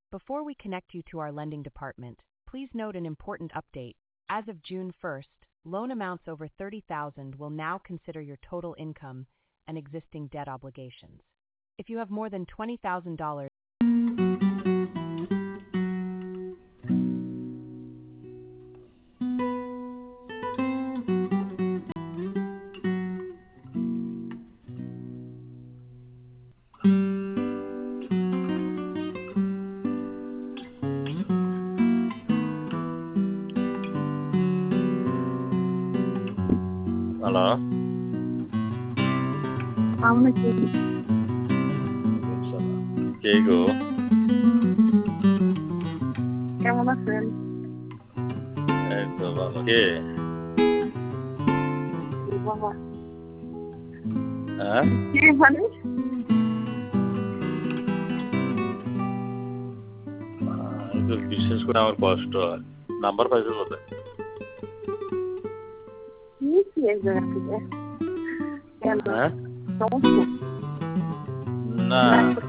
Before we connect you to our lending department, please note an important update. As of June 1st, loan amounts over $30,000 will now consider your total income and existing debt obligations. If you have more than $20,000, hello কে গো? কেমন আছেন? এই তো ভালো। কে? বাবা হ্যাঁ কে মানে? একটু বিশেষ করে আমার কষ্ট হয়। নাম্বার পাইছো কোথায়? কি এক জায়গা থেকে? কেন? হ্যাঁ সমস্যা? না